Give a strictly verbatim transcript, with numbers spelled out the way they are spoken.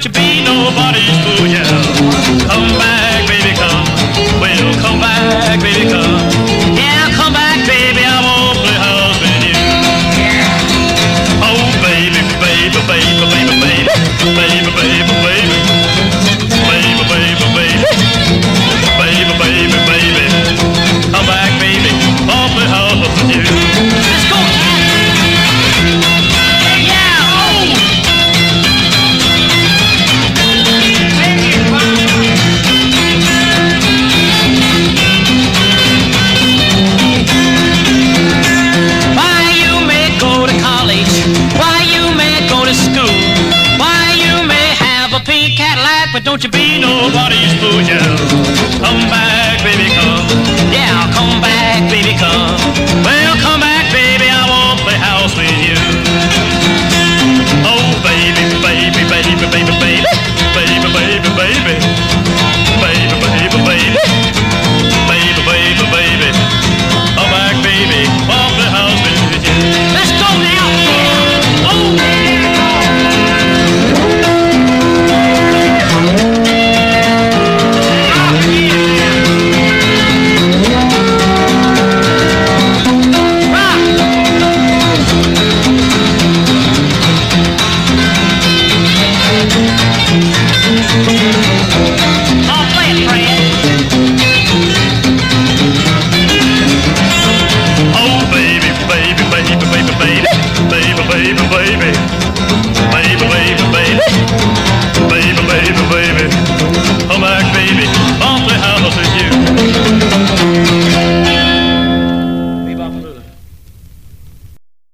don't you be nobody's fool, yeah. Come back, baby, come. Well, come back, baby, come. Yeah, come back, baby, I won't play house with you. Oh, baby, baby, baby, baby, baby, baby, baby, baby, baby, baby, baby, baby, baby, baby, come back, baby, I'll play house with you. Let's go. But don't you be nobody's fool, yeah. Come back, baby, come. Yeah, come back, baby, come. Well,